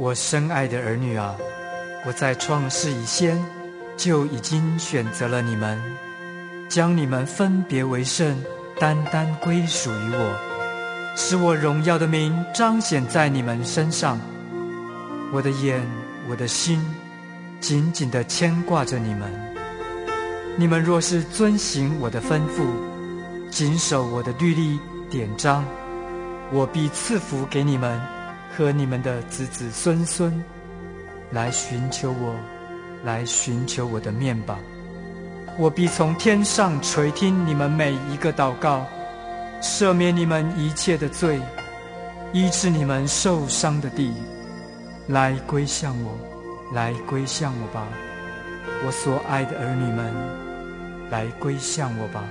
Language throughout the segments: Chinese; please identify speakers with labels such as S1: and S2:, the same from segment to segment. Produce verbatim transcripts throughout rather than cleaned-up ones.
S1: 我深爱的儿女啊，我在创世以先就已经选择了你们，将你们分别为圣，单单归属于我，使我荣耀的名彰显在你们身上。我的眼，我的心紧紧地牵挂着你们。你们若是遵行我的吩咐，谨守我的律例典章，我必赐福给你们和你们的子子孙孙，来寻求我，来寻求我的面吧。我必从天上垂听你们每一个祷告，赦免你们一切的罪，医治你们受伤的地。来归向我，来归向我吧，我所爱的儿女们，来归向我吧。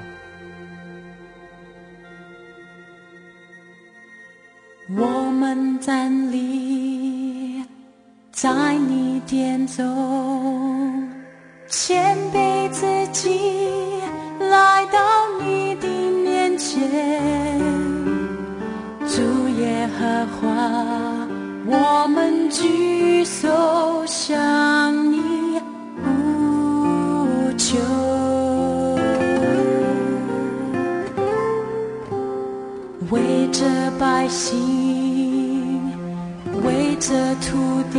S2: 我们站立在你殿中，谦卑自己来到你的面前，主耶和华，我们举手向你呼求。为这百姓，为这土地，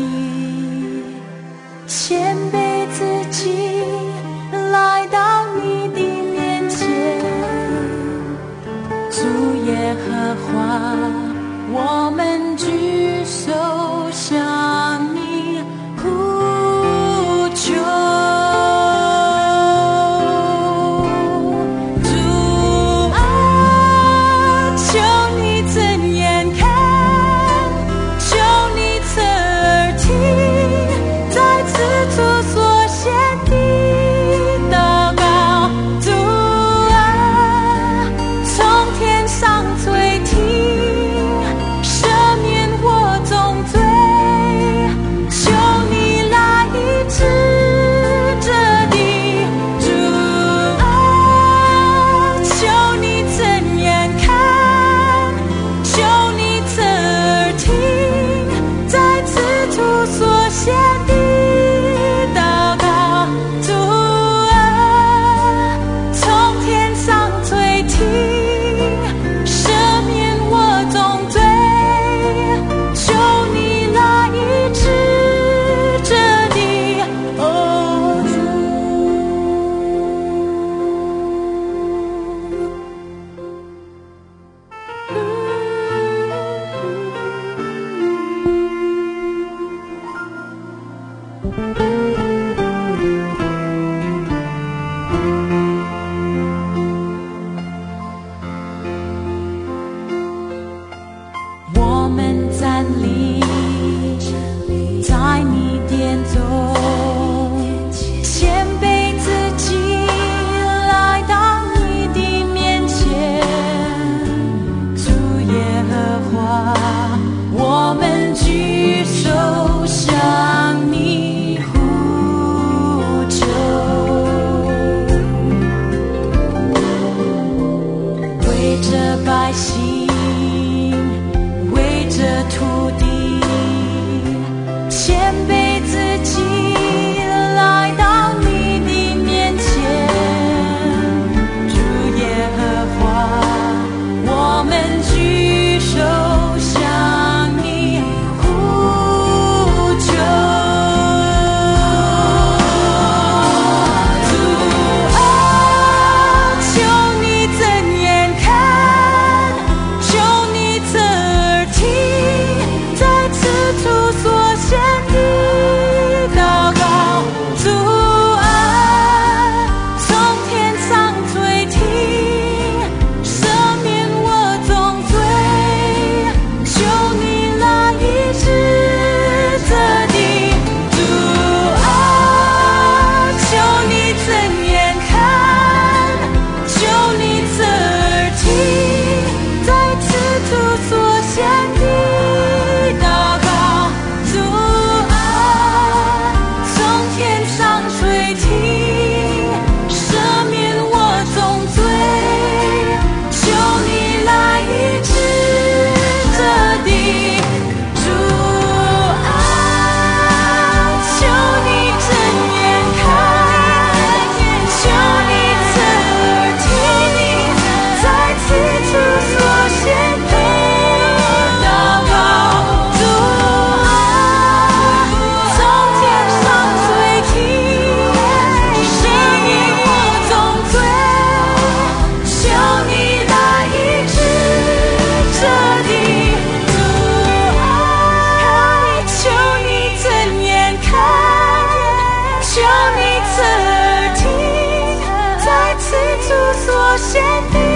S2: 谦卑自己来到你的面前，主耶和华，我们举手向你呼求。 谢你。